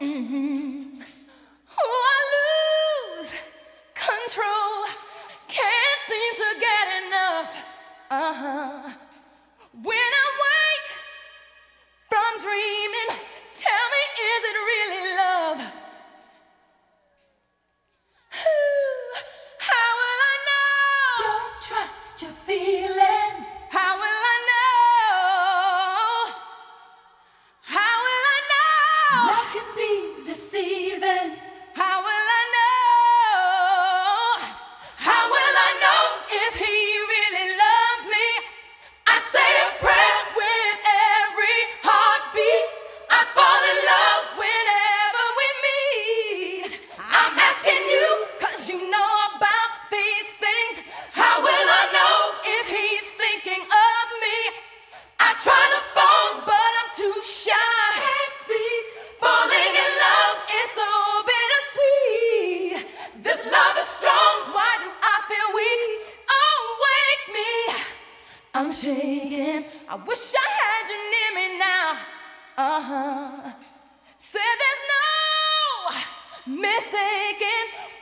Oh, I lose control. Can't seem to get enough. When I wake from dreaming, tell me, is it really love? How will I know? Don't trust your feelings. How will I know? How will I know? Love can be deceiving. How will I know? How will I know if he really loves me? I say a prayer with every heartbeat. I fall in love whenever we meet. I'm asking you, 'cause you know about these things. How will I know if he's thinking of me? I try to phone, but I'm too shy. Can't speak. Falling in love is so bittersweet. This love is strong, why do I feel weak? Oh, wake me, I'm shaking. I wish I had you near me now. Said there's no mistaking